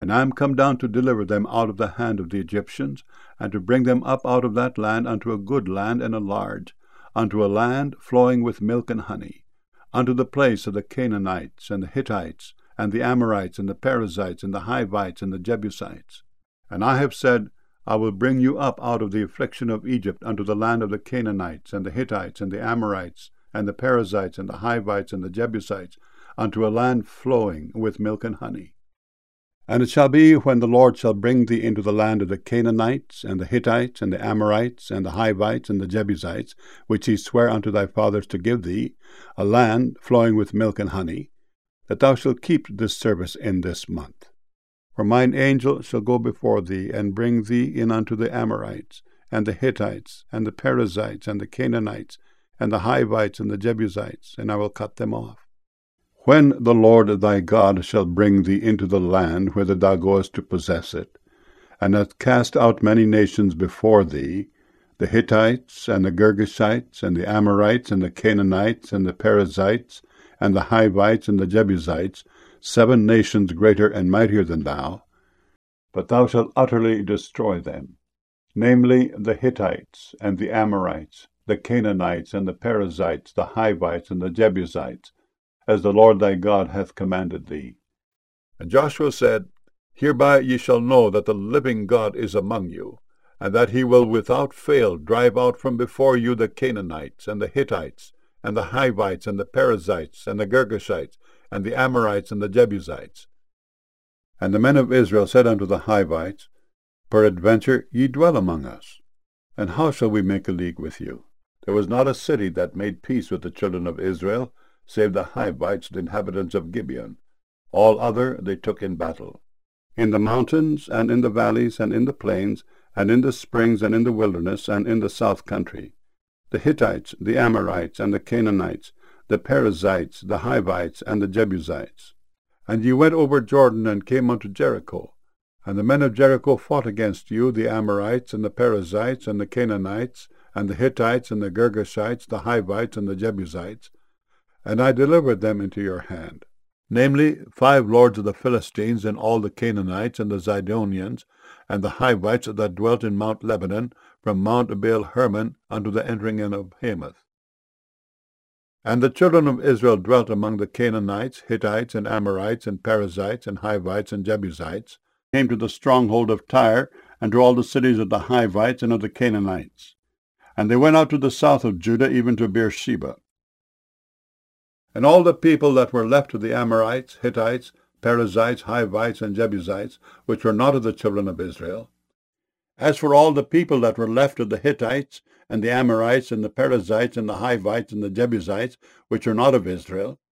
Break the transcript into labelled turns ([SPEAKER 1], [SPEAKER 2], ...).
[SPEAKER 1] And I am come down to deliver them out of the hand of the Egyptians, and to bring them up out of that land unto a good land and a large, unto a land flowing with milk and honey, unto the place of the Canaanites, and the Hittites, and the Amorites, and the Perizzites, and the Hivites, and the Jebusites. And I have said, I will bring you up out of the affliction of Egypt unto the land of the Canaanites, and the Hittites, and the Amorites, and the Perizzites, and the Hivites, and the Jebusites, unto a land flowing with milk and honey. And it shall be, when the Lord shall bring thee into the land of the Canaanites, and the Hittites, and the Amorites, and the Hivites, and the Jebusites, which he sware unto thy fathers to give thee, a land flowing with milk and honey, that thou shalt keep this service in this month. For mine angel shall go before thee, and bring thee in unto the Amorites, and the Hittites, and the Perizzites, and the Canaanites, and the Hivites, and the Jebusites, and I will cut them off. When the Lord thy God shall bring thee into the land whither thou goest to possess it, and hath cast out many nations before thee, the Hittites, and the Girgashites, and the Amorites, and the Canaanites, and the Perizzites, and the Hivites, and the Jebusites, 7 nations greater and mightier than thou, but thou shalt utterly destroy them, namely the Hittites, and the Amorites, the Canaanites, and the Perizzites, the Hivites, and the Jebusites, as the Lord thy God hath commanded thee. And Joshua said, Hereby ye shall know that the living God is among you, and that he will without fail drive out from before you the Canaanites, and the Hittites, and the Hivites, and the Perizzites, and the Girgashites, and the Amorites, and the Jebusites. And the men of Israel said unto the Hivites, Peradventure ye dwell among us, and how shall we make a league with you? There was not a city that made peace with the children of Israel, save the Hivites, the inhabitants of Gibeon. All other they took in battle. In the mountains, and in the valleys, and in the plains, and in the springs, and in the wilderness, and in the south country, the Hittites, the Amorites, and the Canaanites, the Perizzites, the Hivites, and the Jebusites. And ye went over Jordan, and came unto Jericho. And the men of Jericho fought against you, the Amorites, and the Perizzites, and the Canaanites, and the Hittites, and the Girgashites, the Hivites, and the Jebusites, and I delivered them into your hand, namely 5 lords of the Philistines, and all the Canaanites, and the Zidonians, and the Hivites that dwelt in Mount Lebanon, from Mount Baal Hermon unto the entering in of Hamath. And the children of Israel dwelt among the Canaanites, Hittites, and Amorites, and Perizzites, and Hivites, and Jebusites, came to the stronghold of Tyre, and to all the cities of the Hivites and of the Canaanites. And they went out to the south of Judah, even to Beersheba. And all the people that were left of the Amorites, Hittites, Perizzites, Hivites, and Jebusites, which were not of the children of Israel. As for all the people that were left of the Hittites, and the Amorites, and the Perizzites, and the Hivites, and the Jebusites, which were not of Israel,